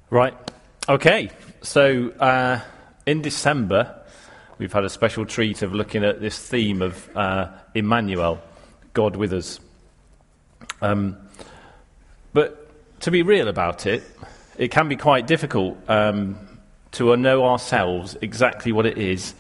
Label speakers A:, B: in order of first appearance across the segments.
A: Right. Okay. So in December, we've had a special treat of looking at this theme of Emmanuel, God with us. But to be real about it, it can be quite difficult to know ourselves exactly what it is,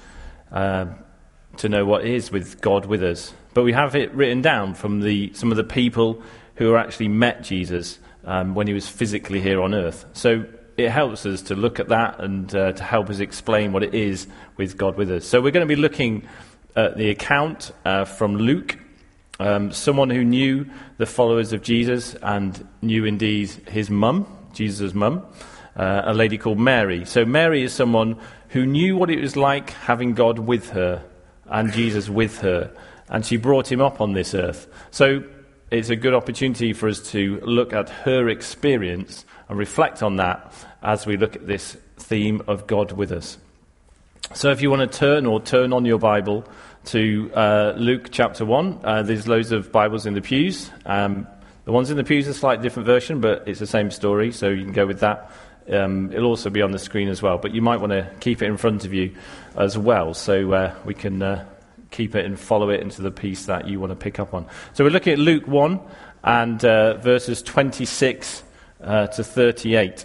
A: to know what it is with God with us. But we have it written down from some of the people who actually met Jesus when he was physically here on earth. So it helps us to look at that and to help us explain what it is with God with us. So we're going to be looking at the account from Luke, someone who knew the followers of Jesus and knew indeed his mum, Jesus' mum, a lady called Mary. So Mary is someone who knew what it was like having God with her and Jesus with her, and she brought him up on this earth. So it's a good opportunity for us to look at her experience and reflect on that as we look at this theme of God with us. So if you want to turn on your Bible to Luke chapter 1, there's loads of Bibles in the pews. The ones in the pews are a slightly different version, but it's the same story, so you can go with that. It'll also be on the screen as well, but you might want to keep it in front of you as well, so we can keep it and follow it into the piece that you want to pick up on. So we're looking at Luke 1 and verses 26 to 38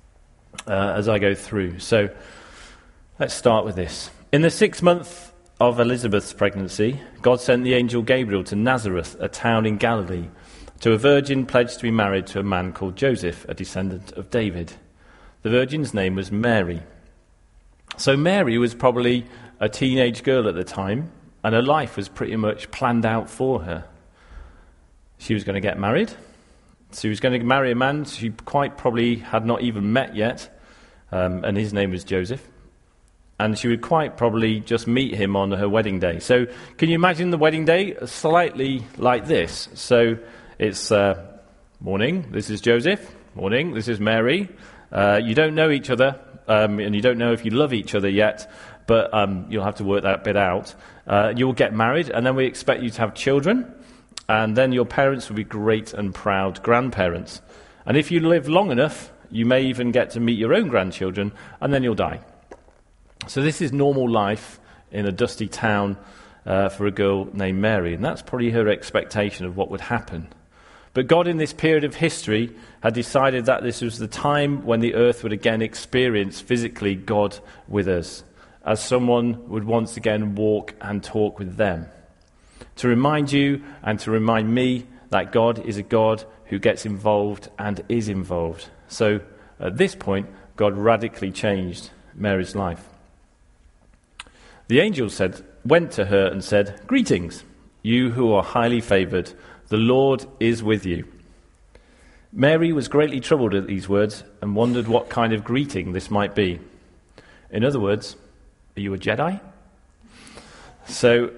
A: as I go through. So let's start with this. In the 6th month of Elizabeth's pregnancy, God sent the angel Gabriel to Nazareth, a town in Galilee, to a virgin pledged to be married to a man called Joseph, a descendant of David. The virgin's name was Mary. So Mary was probably a teenage girl at the time, and her life was pretty much planned out for her. She was going to get married. She was going to marry a man she quite probably had not even met yet, and his name was Joseph. And she would quite probably just meet him on her wedding day. So can you imagine the wedding day? Slightly like this. So it's morning, this is Joseph. Morning, this is Mary. You don't know each other, and you don't know if you love each other yet, but you'll have to work that bit out. You'll get married, and then we expect you to have children, and then your parents will be great and proud grandparents. And if you live long enough, you may even get to meet your own grandchildren, and then you'll die. So this is normal life in a dusty town for a girl named Mary, and that's probably her expectation of what would happen. But God in this period of history had decided that this was the time when the earth would again experience physically God with us, as someone would once again walk and talk with them. To remind you and to remind me that God is a God who gets involved and is involved. So at this point, God radically changed Mary's life. The angel went to her and said, "Greetings, you who are highly favoured. The Lord is with you." Mary was greatly troubled at these words and wondered what kind of greeting this might be. In other words, are you a Jedi? So,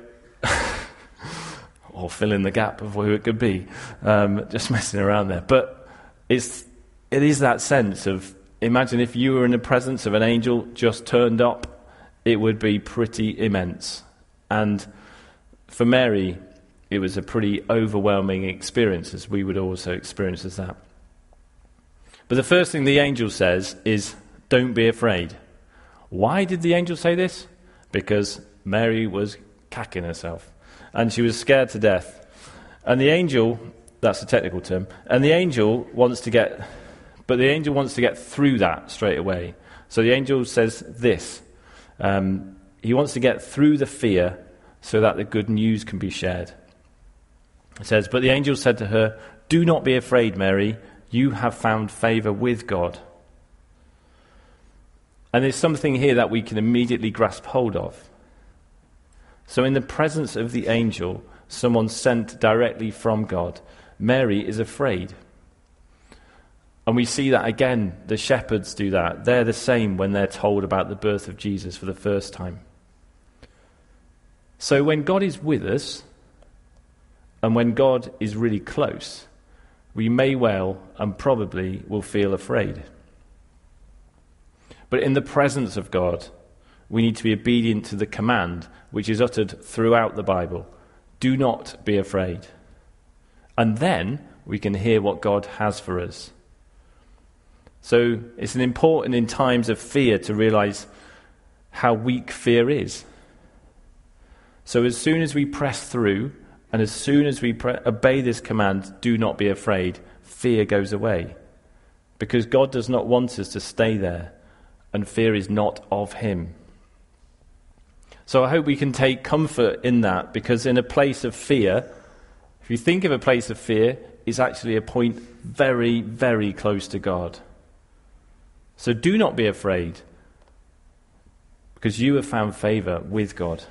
A: or fill in the gap of who it could be. Just messing around there. But it is that sense of, imagine if you were in the presence of an angel just turned up, it would be pretty immense. And for Mary, it was a pretty overwhelming experience, as we would also experience as that. But the first thing the angel says is, don't be afraid. Why did the angel say this? Because Mary was cacking herself, and she was scared to death. And the angel, that's a technical term, and the angel wants to get through that straight away. So the angel says this, he wants to get through the fear so that the good news can be shared. It says, but the angel said to her, "Do not be afraid, Mary. You have found favour with God." And there's something here that we can immediately grasp hold of. So in the presence of the angel, someone sent directly from God, Mary is afraid. And we see that again, the shepherds do that. They're the same when they're told about the birth of Jesus for the first time. So when God is with us, and when God is really close, we may well and probably will feel afraid. But in the presence of God, we need to be obedient to the command which is uttered throughout the Bible. Do not be afraid. And then we can hear what God has for us. So it's important in times of fear to realize how weak fear is. So as soon as we press through, and as soon as we obey this command, do not be afraid, fear goes away. Because God does not want us to stay there, and fear is not of him. So I hope we can take comfort in that, because in a place of fear, if you think of a place of fear, it's actually a point very, very close to God. So do not be afraid, because you have found favor with God.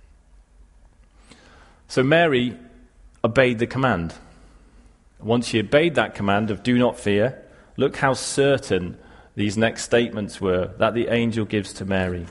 A: So Mary obeyed the command. Once she obeyed that command of do not fear, look how certain these next statements were that the angel gives to Mary.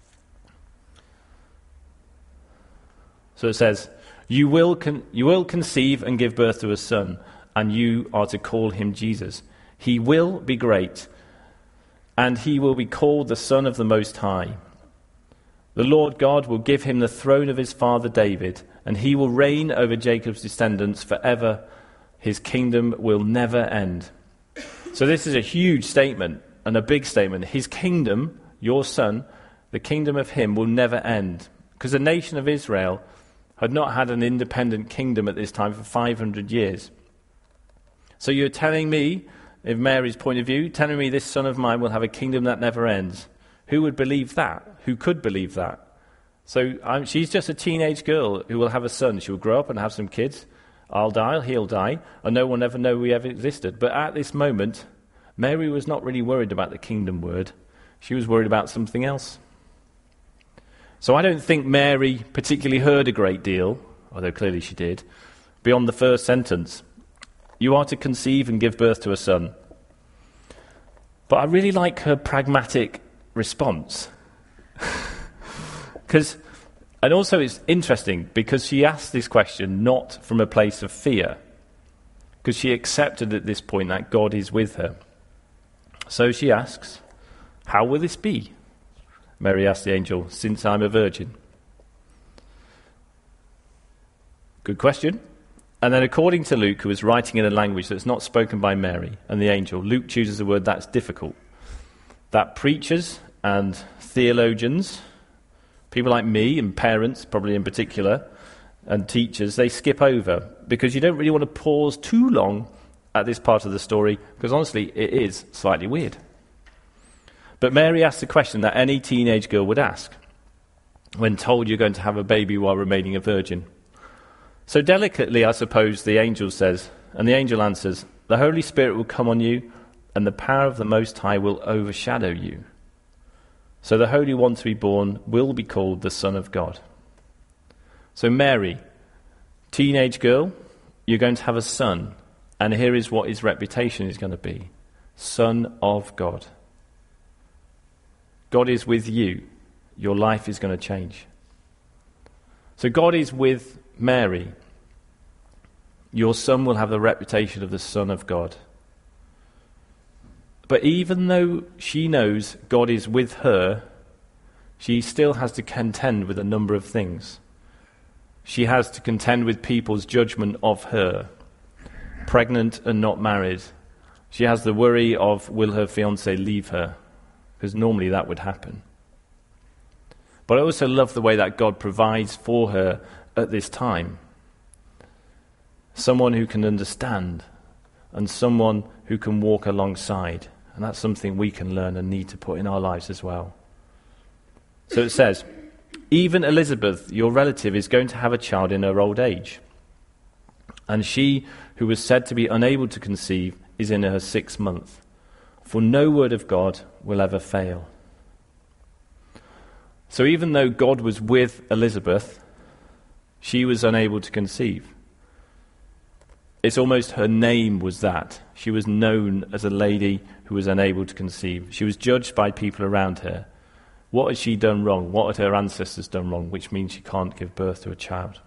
A: So it says, you will conceive and give birth to a son, and you are to call him Jesus. He will be great, and he will be called the Son of the Most High. The Lord God will give him the throne of his father David, and he will reign over Jacob's descendants forever. His kingdom will never end. So this is a huge statement and a big statement. His kingdom, your son, the kingdom of him will never end. Because the nation of Israel had not had an independent kingdom at this time for 500 years. So you're telling me, in Mary's point of view, telling me this son of mine will have a kingdom that never ends. Who would believe that? Who could believe that? So she's just a teenage girl who will have a son. She will grow up and have some kids. I'll die, he'll die, and no one will ever know we ever existed. But at this moment, Mary was not really worried about the kingdom word. She was worried about something else. So I don't think Mary particularly heard a great deal, although clearly she did, beyond the first sentence. You are to conceive and give birth to a son. But I really like her pragmatic response. And also it's interesting because she asked this question not from a place of fear, because she accepted at this point that God is with her. So she asks, how will this be? Mary asked the angel, since I'm a virgin. Good question. And then according to Luke, who is writing in a language that's not spoken by Mary and the angel, Luke chooses a word that's difficult, that preachers and theologians, people like me and parents, probably in particular, and teachers, they skip over because you don't really want to pause too long at this part of the story because honestly, it is slightly weird. But Mary asked a question that any teenage girl would ask when told you're going to have a baby while remaining a virgin. So delicately, I suppose, the angel says, and the angel answers, the Holy Spirit will come on you and the power of the Most High will overshadow you. So the Holy One to be born will be called the Son of God. So Mary, teenage girl, you're going to have a son. And here is what his reputation is going to be. Son of God. God is with you. Your life is going to change. So God is with Mary. Your son will have the reputation of the Son of God. But even though she knows God is with her, she still has to contend with a number of things. She has to contend with people's judgment of her, pregnant and not married. She has the worry of, will her fiancé leave her? Because normally that would happen. But I also love the way that God provides for her at this time. Someone who can understand and someone who can walk alongside. And that's something we can learn and need to put in our lives as well. So it says, even Elizabeth, your relative, is going to have a child in her old age. And she, who was said to be unable to conceive, is in her 6th month. For no word of God will ever fail. So even though God was with Elizabeth, she was unable to conceive. It's almost her name was that. She was known as a lady who was unable to conceive. She was judged by people around her. What had she done wrong? What had her ancestors done wrong? Which means she can't give birth to a child.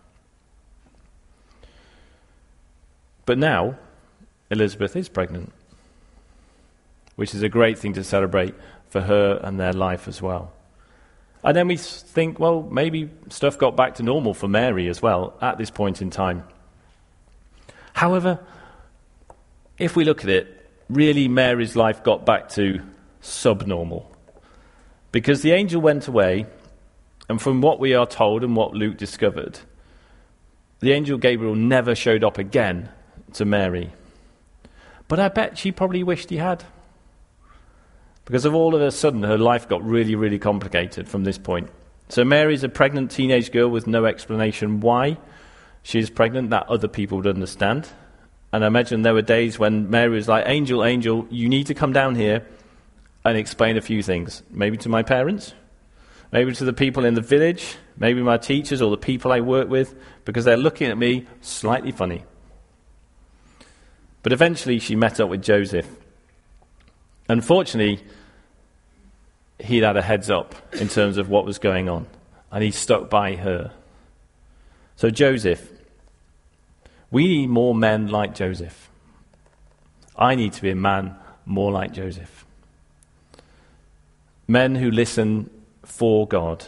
A: But now, Elizabeth is pregnant, which is a great thing to celebrate for her and their life as well. And then we think, well, maybe stuff got back to normal for Mary as well at this point in time. However, if we look at it, really Mary's life got back to subnormal. Because the angel went away, and from what we are told and what Luke discovered, the angel Gabriel never showed up again to Mary. But I bet she probably wished he had. Because all of a sudden her life got really, really complicated from this point. So Mary's a pregnant teenage girl with no explanation why she's pregnant that other people would understand. And I imagine there were days when Mary was like, "Angel, angel, you need to come down here and explain a few things. Maybe to my parents, maybe to the people in the village, maybe my teachers or the people I work with, because they're looking at me slightly funny." But eventually she met up with Joseph. Unfortunately, he'd had a heads up in terms of what was going on, and he stuck by her. So Joseph, we need more men like Joseph. I need to be a man more like Joseph. Men who listen for God.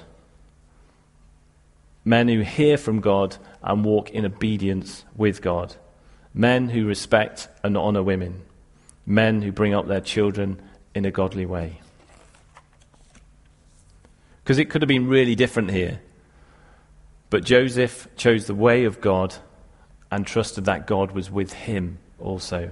A: Men who hear from God and walk in obedience with God. Men who respect and honor women. Men who bring up their children in a godly way. Because it could have been really different here. But Joseph chose the way of God and trusted that God was with him also.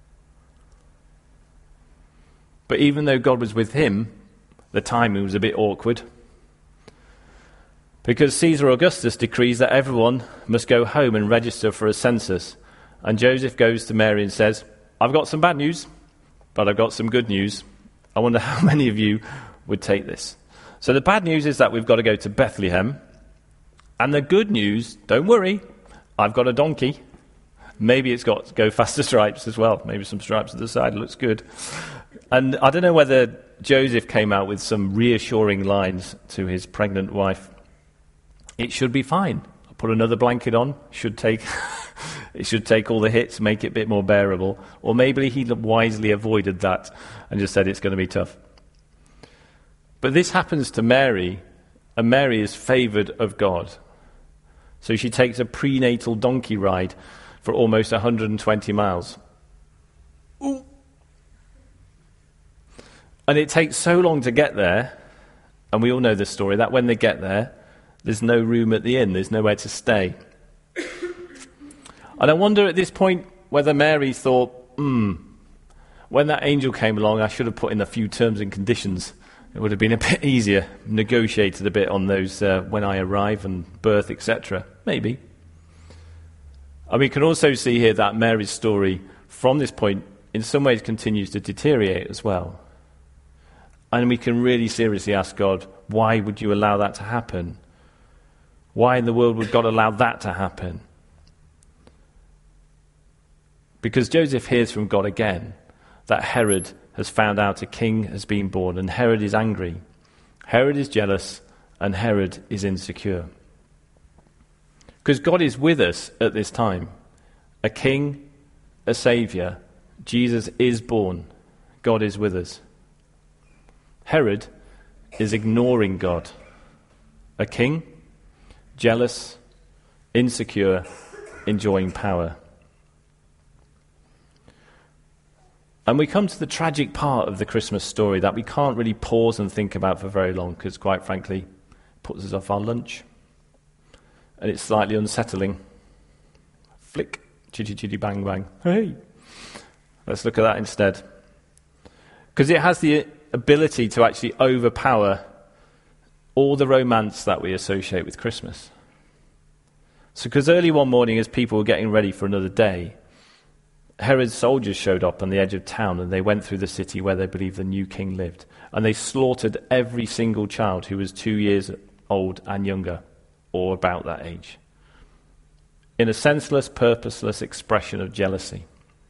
A: But even though God was with him, the timing was a bit awkward. Because Caesar Augustus decrees that everyone must go home and register for a census. And Joseph goes to Mary and says, "I've got some bad news, but I've got some good news. I wonder how many of you would take this." So the bad news is that we've got to go to Bethlehem. And the good news, don't worry, I've got a donkey. Maybe it's got go faster stripes as well. Maybe some stripes at the side, looks good. And I don't know whether Joseph came out with some reassuring lines to his pregnant wife. It should be fine. I'll put another blanket on. It should take all the hits, make it a bit more bearable. Or maybe he wisely avoided that and just said it's going to be tough. But this happens to Mary, and Mary is favoured of God. So she takes a prenatal donkey ride for almost 120 miles. Ooh. And it takes so long to get there, and we all know the story, that when they get there, there's no room at the inn, there's nowhere to stay. And I wonder at this point whether Mary thought, when that angel came along, I should have put in a few terms and conditions. It would have been a bit easier, negotiated a bit on those when I arrive and birth, etc. Maybe. And we can also see here that Mary's story, from this point, in some ways continues to deteriorate as well. And we can really seriously ask God, why would you allow that to happen? Why in the world would God allow that to happen? Because Joseph hears from God again that Herod has found out a king has been born, and Herod is angry. Herod is jealous, and Herod is insecure. Because God is with us at this time. A king, a saviour. Jesus is born. God is with us. Herod is ignoring God. A king, jealous, insecure, enjoying power. And we come to the tragic part of the Christmas story that we can't really pause and think about for very long, because quite frankly, it puts us off our lunch. And it's slightly unsettling. Flick, chitty chitty bang bang. Hey! Let's look at that instead. Because it has the ability to actually overpower all the romance that we associate with Christmas. So because early one morning, as people were getting ready for another day, Herod's soldiers showed up on the edge of town, and they went through the city where they believed the new king lived. And they slaughtered every single child who was 2 years old and younger, or about that age, in a senseless, purposeless expression of jealousy.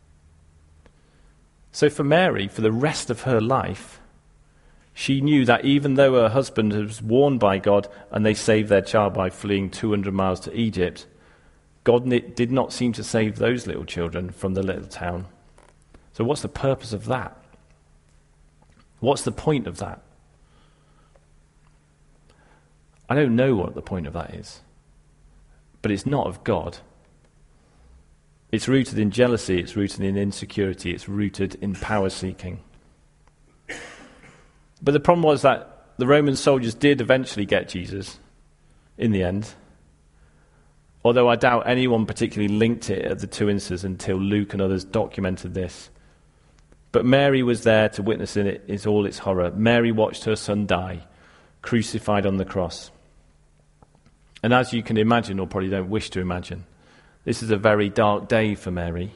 A: So for Mary, for the rest of her life, she knew that even though her husband was warned by God and they saved their child by fleeing 200 miles to Egypt, God did not seem to save those little children from the little town. So what's the purpose of that? What's the point of that? I don't know what the point of that is. But it's not of God. It's rooted in jealousy, it's rooted in insecurity, it's rooted in power seeking. But the problem was that the Roman soldiers did eventually get Jesus in the end, although I doubt anyone particularly linked it at the two instances until Luke and others documented this. But Mary was there to witness it in all its horror. Mary watched her son die, crucified on the cross. And as you can imagine, or probably don't wish to imagine, this is a very dark day for Mary.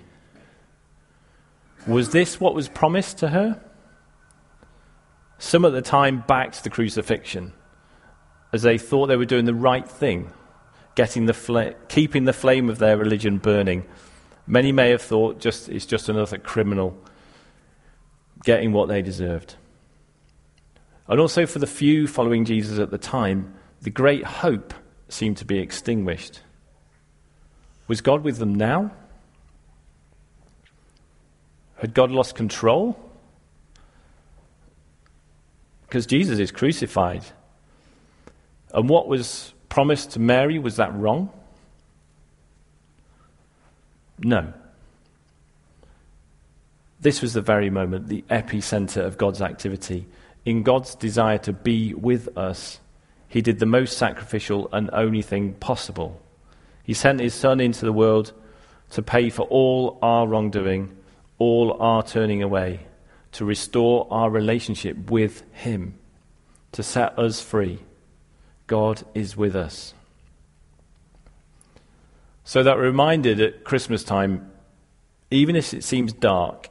A: Was this what was promised to her? Some at the time backed the crucifixion, as they thought they were doing the right thing, keeping the flame of their religion burning. Many may have thought it's just another criminal getting what they deserved. And also for the few following Jesus at the time, the great hope seemed to be extinguished. Was God with them now? Had God lost control? Because Jesus is crucified. And what was promised to Mary, was that wrong? No. This was the very moment, the epicenter of God's activity. In God's desire to be with us, he did the most sacrificial and only thing possible. He sent his Son into the world to pay for all our wrongdoing, all our turning away, to restore our relationship with him, to set us free. God is with us. So that we're reminded at Christmas time, even if it seems dark,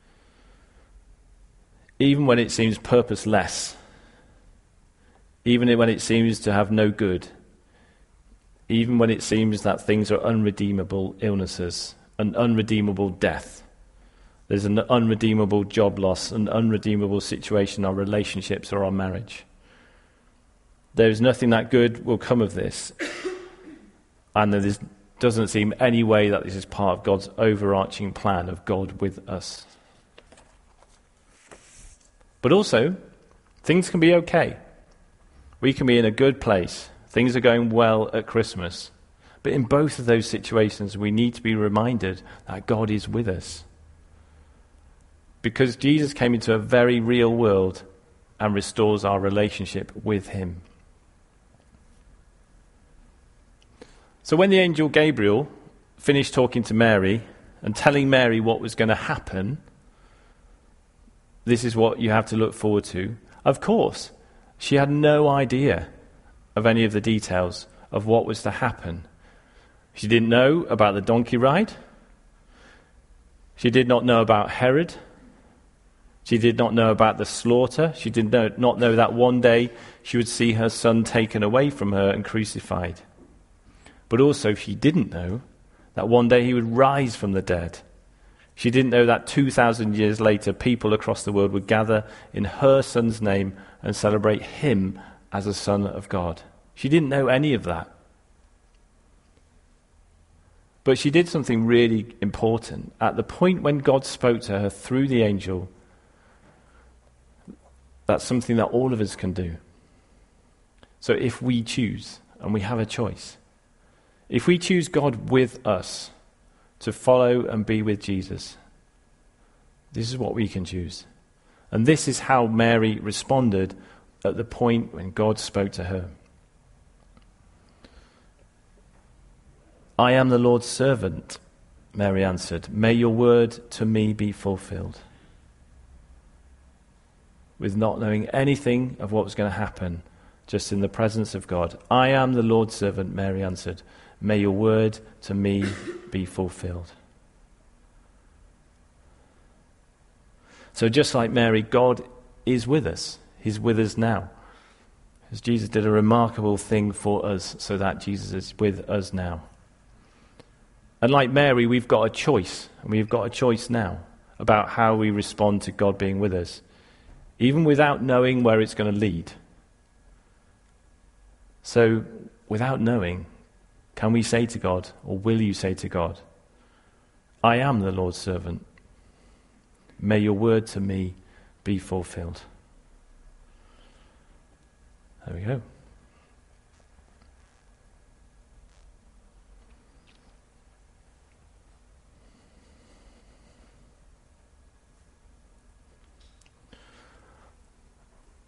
A: even when it seems purposeless, even when it seems to have no good, even when it seems that things are unredeemable illnesses, an unredeemable death, there's an unredeemable job loss, an unredeemable situation in our relationships or our marriage. There's nothing that good will come of this. And there doesn't seem any way that this is part of God's overarching plan of God with us. But also, things can be okay. We can be in a good place. Things are going well at Christmas. But in both of those situations, we need to be reminded that God is with us. Because Jesus came into a very real world and restores our relationship with him. So when the angel Gabriel finished talking to Mary and telling Mary what was going to happen, this is what you have to look forward to. Of course, she had no idea of any of the details of what was to happen. She didn't know about the donkey ride. She did not know about Herod. She did not know about the slaughter. She did not know that one day she would see her son taken away from her and crucified. But also she didn't know that one day he would rise from the dead. She didn't know that 2,000 years later people across the world would gather in her son's name and celebrate him as a son of God. She didn't know any of that. But she did something really important. At the point when God spoke to her through the angel, that's something that all of us can do. So if we choose, and we have a choice, if we choose God with us to follow and be with Jesus, this is what we can choose. And this is how Mary responded at the point when God spoke to her. I am the Lord's servant, Mary answered. May your word to me be fulfilled. With not knowing anything of what was going to happen, just in the presence of God. I am the Lord's servant, Mary answered. May your word to me be fulfilled. So just like Mary, God is with us. He's with us now. As Jesus did a remarkable thing for us, so that Jesus is with us now. And like Mary, we've got a choice, and we've got a choice now about how we respond to God being with us, even without knowing where it's going to lead. So, without knowing, can we say to God, or will you say to God, I am the Lord's servant. May your word to me be fulfilled. There we go.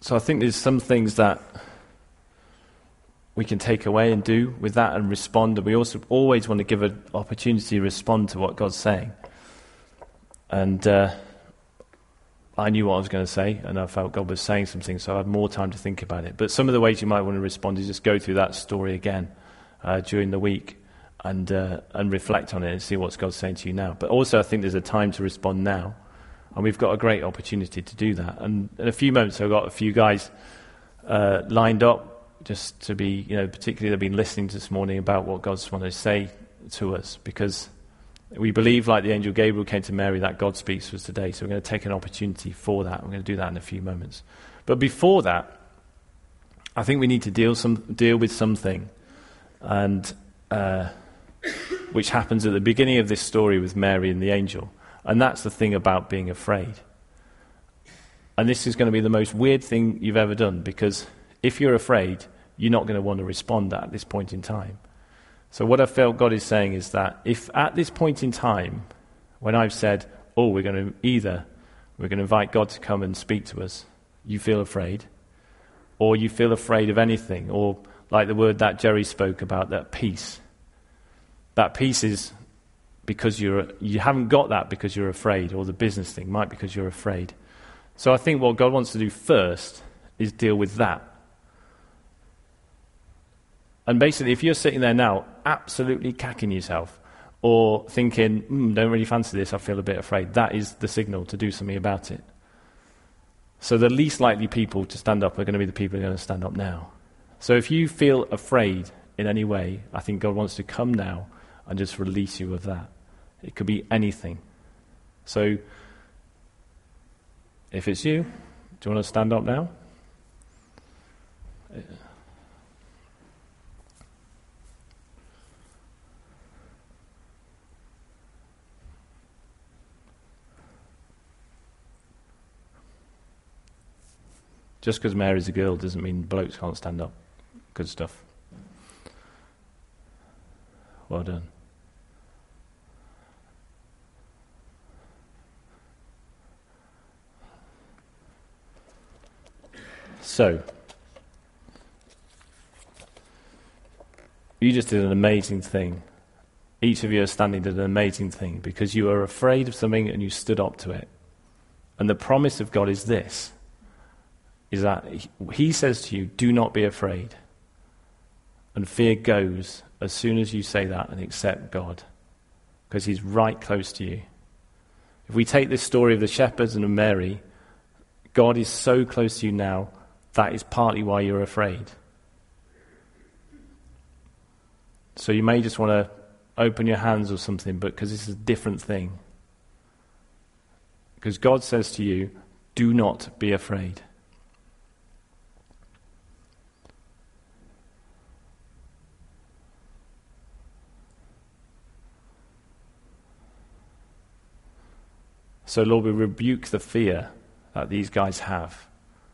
A: So I think there's some things that we can take away and do with that and respond. And we also always want to give an opportunity to respond to what God's saying. And I knew what I was going to say, and I felt God was saying something, so I had more time to think about it. But some of the ways you might want to respond is just go through that story again during the week and reflect on it and see what God's saying to you now. But also I think there's a time to respond now, and we've got a great opportunity to do that. And in a few moments I've got a few guys lined up just to be, particularly they've been listening this morning about what God's wanted to say to us, because we believe, like the angel Gabriel came to Mary, that God speaks to us today. So we're going to take an opportunity for that. We're going to do that in a few moments. But before that, I think we need to deal with something, and which happens at the beginning of this story with Mary and the angel. And that's the thing about being afraid. And this is going to be the most weird thing you've ever done, because if you're afraid, you're not going to want to respond at this point in time. So what I felt God is saying is that if at this point in time, when I've said, we're going to invite God to come and speak to us, you feel afraid, or you feel afraid of anything, or like the word that Jerry spoke about, that peace. That peace is because you haven't got that because you're afraid, or the business thing might be because you're afraid. So I think what God wants to do first is deal with that. And basically, if you're sitting there now absolutely cacking yourself or thinking, don't really fancy this, I feel a bit afraid, that is the signal to do something about it. So the least likely people to stand up are going to be the people who are going to stand up now. So if you feel afraid in any way, I think God wants to come now and just release you of that. It could be anything. So if it's you, do you want to stand up now? Just because Mary's a girl doesn't mean blokes can't stand up. Good stuff. Well done. So, you just did an amazing thing. Each of you are standing did an amazing thing because you are afraid of something and you stood up to it. And the promise of God is this, is that he says to you, do not be afraid. And fear goes as soon as you say that and accept God, because he's right close to you. If we take this story of the shepherds and of Mary, God is so close to you now, that is partly why you're afraid. So you may just want to open your hands or something, but because this is a different thing. Because God says to you, do not be afraid. So, Lord, we rebuke the fear that these guys have.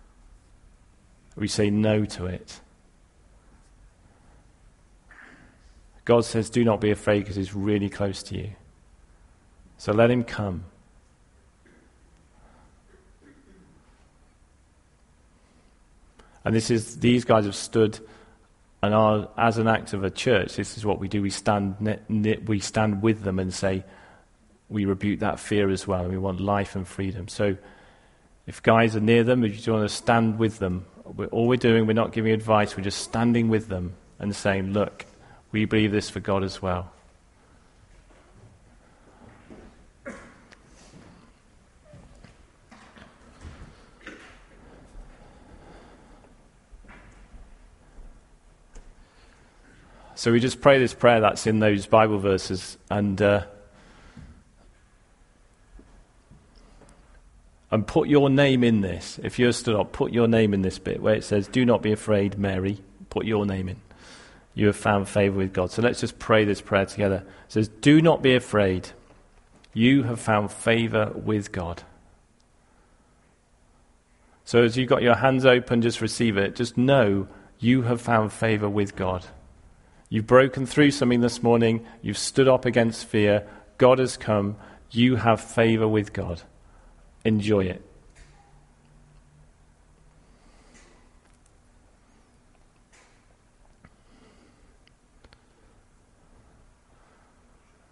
A: We say no to it. God says, do not be afraid, because he's really close to you. So let him come. And these guys have stood and are, as an act of a church, this is what we do. We stand with them and say, we rebuke that fear as well, and we want life and freedom. So if guys are near them, if you want to stand with them, all we're doing, we're not giving advice, we're just standing with them and saying, look, we believe this for God as well. So we just pray this prayer that's in those Bible verses, and put your name in this. If you're stood up, put your name in this bit where it says, do not be afraid, Mary. Put your name in. You have found favor with God. So let's just pray this prayer together. It says, do not be afraid. You have found favor with God. So as you've got your hands open, just receive it. Just know you have found favor with God. You've broken through something this morning. You've stood up against fear. God has come. You have favor with God. Enjoy it.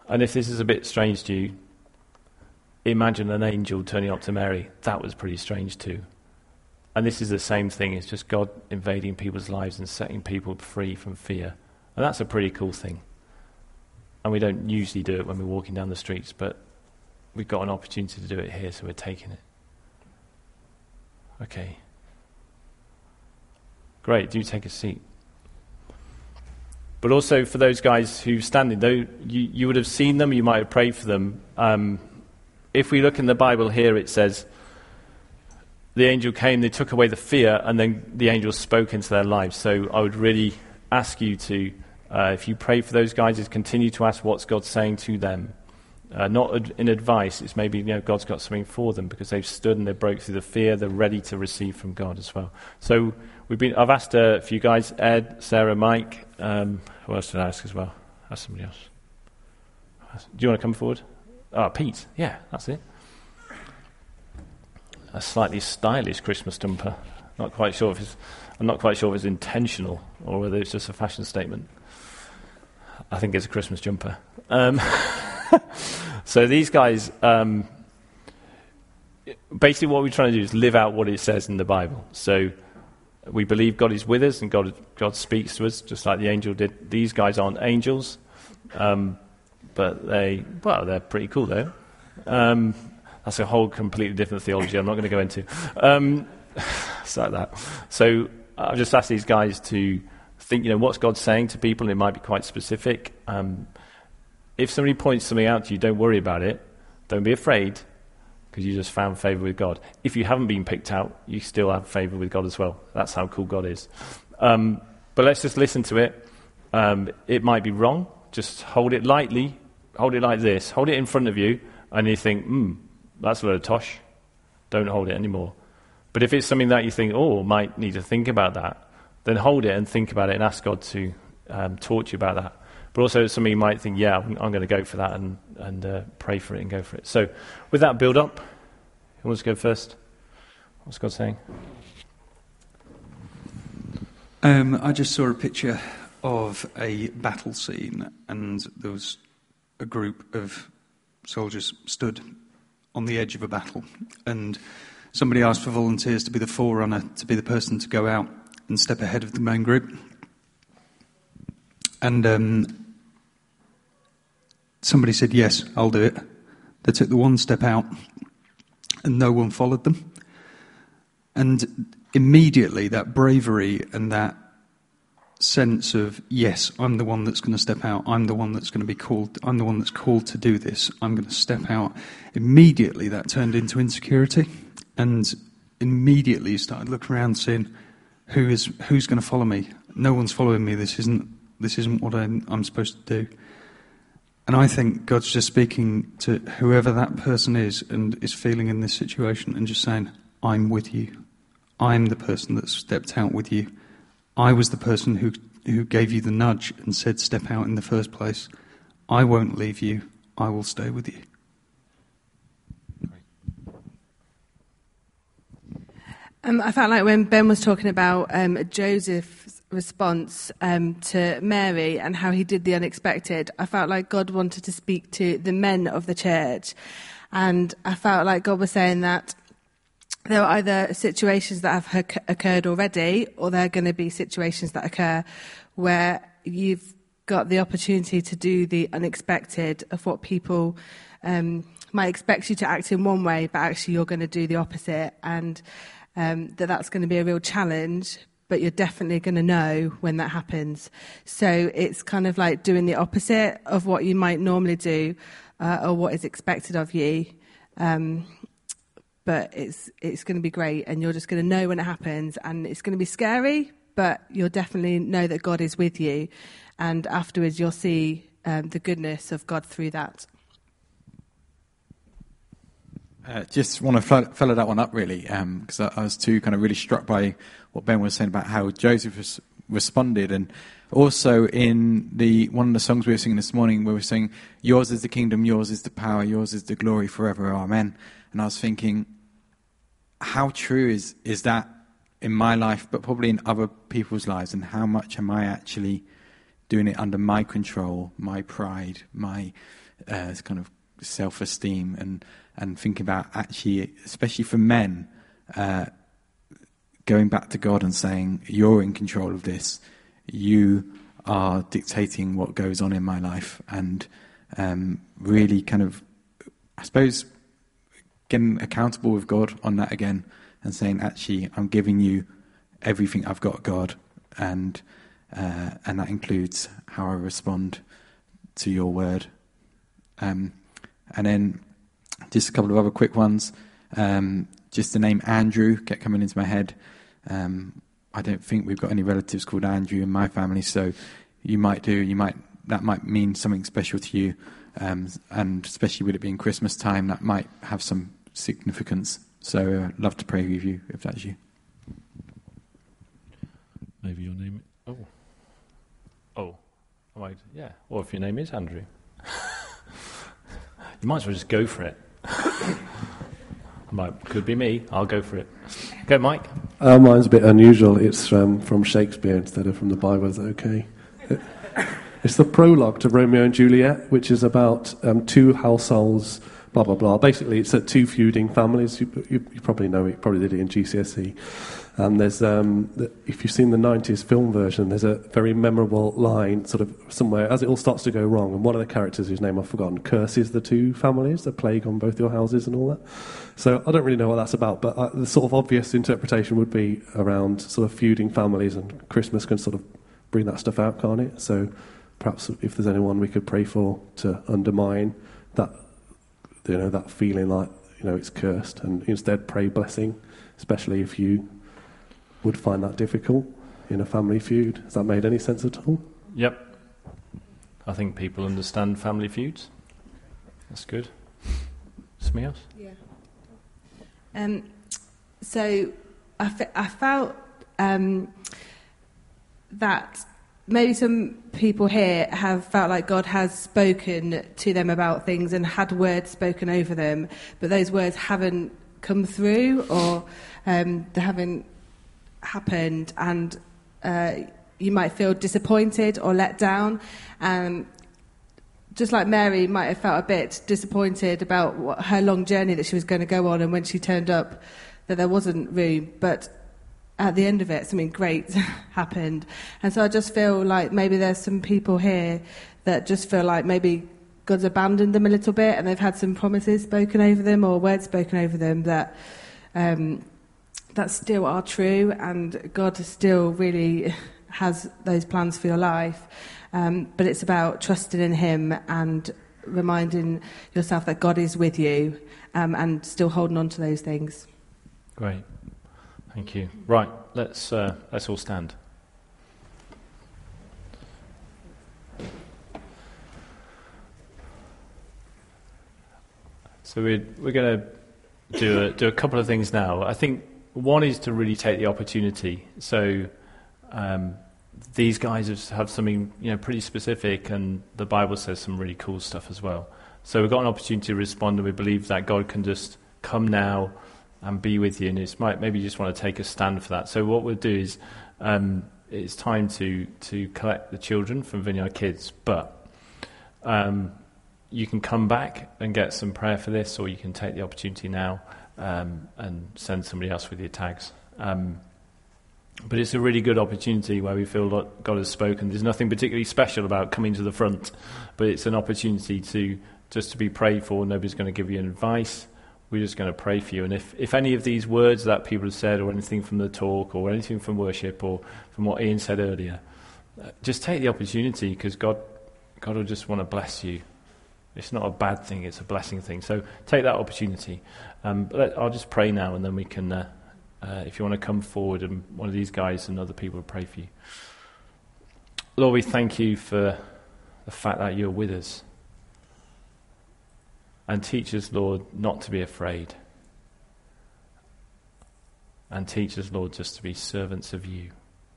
A: And if this is a bit strange to you, imagine an angel turning up to Mary. That was pretty strange too. And this is the same thing. It's just God invading people's lives and setting people free from fear. And that's a pretty cool thing. And we don't usually do it when we're walking down the streets, but we've got an opportunity to do it here, so we're taking it. Okay. Great, do take a seat. But also for those guys who are standing, though, you would have seen them, you might have prayed for them. If we look in the Bible here, it says, the angel came, they took away the fear, and then the angel spoke into their lives. So I would really ask you to, if you pray for those guys, is continue to ask what's God saying to them. Not in advice, it's maybe God's got something for them because they've stood and they broke through the fear, they're ready to receive from God as well. So I've asked a few guys, Ed, Sarah, Mike, who else did I ask as well? Ask somebody else. Do you want to come forward? Oh, Pete, yeah, that's it. A slightly stylish Christmas jumper. I'm not quite sure if it's intentional or whether it's just a fashion statement. I think it's a Christmas jumper. So these guys, basically what we're trying to do is live out what it says in the Bible. So we believe God is with us and God speaks to us just like the angel did. These guys aren't angels, but they're pretty cool though. That's a whole completely different theology I'm not going to go into. It's like that. So I've just asked these guys to think, what's God saying to people? It might be quite specific. If somebody points something out to you, don't worry about it. Don't be afraid, because you just found favour with God. If you haven't been picked out, you still have favour with God as well. That's how cool God is. But let's just listen to it. It might be wrong. Just hold it lightly. Hold it like this. Hold it in front of you, and you think, that's a load of tosh. Don't hold it anymore. But if it's something that you think, might need to think about that, then hold it and think about it and ask God to talk to you about that. But also it's something you might think, I'm going to go for that and pray for it and go for it. So with that build up, who wants to go first? What's God saying?
B: I just saw a picture of a battle scene, and there was a group of soldiers stood on the edge of a battle, and somebody asked for volunteers to be the forerunner, to be the person to go out and step ahead of the main group. And somebody said, yes, I'll do it. They took the one step out, and no one followed them. And immediately that bravery and that sense of, yes, I'm the one that's going to step out, I'm the one that's going to be called, I'm the one that's called to do this, I'm going to step out. Immediately that turned into insecurity, and immediately you started looking around saying, who's going to follow me? No one's following me, this isn't what I'm supposed to do. And I think God's just speaking to whoever that person is and is feeling in this situation and just saying, I'm with you. I'm the person that stepped out with you. I was the person who gave you the nudge and said step out in the first place. I won't leave you. I will stay with you.
C: I felt like when Ben was talking about Joseph's response to Mary and how he did the unexpected, I felt like God wanted to speak to the men of the church. And I felt like God was saying that there are either situations that have occurred already, or there are going to be situations that occur where you've got the opportunity to do the unexpected of what people might expect you to act in one way, but actually you're going to do the opposite. And that's going to be a real challenge, but you're definitely going to know when that happens. So it's kind of like doing the opposite of what you might normally do or what is expected of you. But it's going to be great, and you're just going to know when it happens, and it's going to be scary, but you'll definitely know that God is with you, and afterwards you'll see the goodness of God through that.
D: Just want to follow that one up, really, because I was too kind of really struck by what Ben was saying about how Joseph responded, and also in one of the songs we were singing this morning, where we were saying, yours is the kingdom, yours is the power, yours is the glory forever, amen. And I was thinking, how true is that in my life, but probably in other people's lives, and how much am I actually doing it under my control, my pride, my kind of self-esteem, and thinking about actually, especially for men, going back to God and saying, you're in control of this, you are dictating what goes on in my life, and really kind of, I suppose, getting accountable with God on that again, and saying, actually, I'm giving you everything I've got, God, and that includes how I respond to your word. And then just a couple of other quick ones. Just the name Andrew kept coming into my head. I don't think we've got any relatives called Andrew in my family, so you might do. That might mean something special to you, and especially with it being Christmas time, that might have some significance. So I'd love to pray with you if that's you.
A: Maybe your name. Yeah. Or if your name is Andrew, you might as well just go for it. Could be me. I'll go for it. Go, Mike.
E: Mine's a bit unusual. It's from Shakespeare instead of from the Bible. Is that okay? It's the prologue to Romeo and Juliet, which is about two households, blah, blah, blah. Basically, it's two feuding families. You probably know it. You probably did it in GCSE. There's, if you've seen the 90s film version, there's a very memorable line sort of somewhere as it all starts to go wrong, and one of the characters whose name I've forgotten curses the two families, the plague on both your houses and all that. So I don't really know what that's about, but the sort of obvious interpretation would be around sort of feuding families, and Christmas can sort of bring that stuff out, can't it? So perhaps if there's anyone we could pray for to undermine that, that feeling like, it's cursed, and instead pray blessing, especially if you would find that difficult in a family feud. Has that made any sense at all?
A: Yep. I think people understand family feuds. That's good. Something else?
C: Yeah. So I felt that maybe some people here have felt like God has spoken to them about things and had words spoken over them, but those words haven't come through, or they haven't happened, and you might feel disappointed or let down. Just like Mary might have felt a bit disappointed about her long journey that she was going to go on, and when she turned up that there wasn't room, but at the end of it something great happened. And so I just feel like maybe there's some people here that just feel like maybe God's abandoned them a little bit, and they've had some promises spoken over them or words spoken over them that still are true, and God still really has those plans for your life. But it's about trusting in him and reminding yourself that God is with you, and still holding on to those things.
A: Great. Thank you. Right, let's all stand. So we're going to do a couple of things now. I think one is to really take the opportunity. So these guys have something pretty specific, and the Bible says some really cool stuff as well. So we've got an opportunity to respond, and we believe that God can just come now and be with you, and maybe you just want to take a stand for that. So what we'll do is it's time to collect the children from Vineyard Kids, but you can come back and get some prayer for this, or you can take the opportunity now and send somebody else with your tags. But it's a really good opportunity where we feel that God has spoken. There's nothing particularly special about coming to the front, but it's an opportunity to be prayed for. Nobody's going to give you advice. We're just going to pray for you. And if any of these words that people have said, or anything from the talk, or anything from worship, or from what Ian said earlier, just take the opportunity, because God will just want to bless you. It's not a bad thing, it's a blessing thing. So take that opportunity. I'll just pray now, and then we can, if you want to come forward, and one of these guys and other people will pray for you. Lord, we thank you for the fact that you're with us. And teach us, Lord, not to be afraid. And teach us, Lord, just to be servants of you.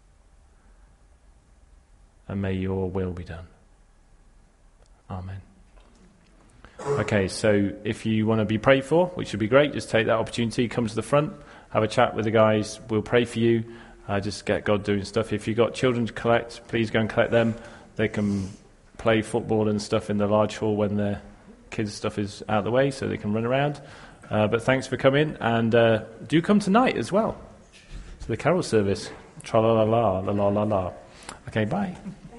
A: And may your will be done. Amen. Okay, so if you want to be prayed for, which would be great, just take that opportunity, come to the front, have a chat with the guys, we'll pray for you, just get God doing stuff. If you've got children to collect, please go and collect them. They can play football and stuff in the large hall when they're kids' stuff is out of the way so they can run around. But thanks for coming, and do come tonight as well to the carol service. Tra la la la la la la. Okay, bye.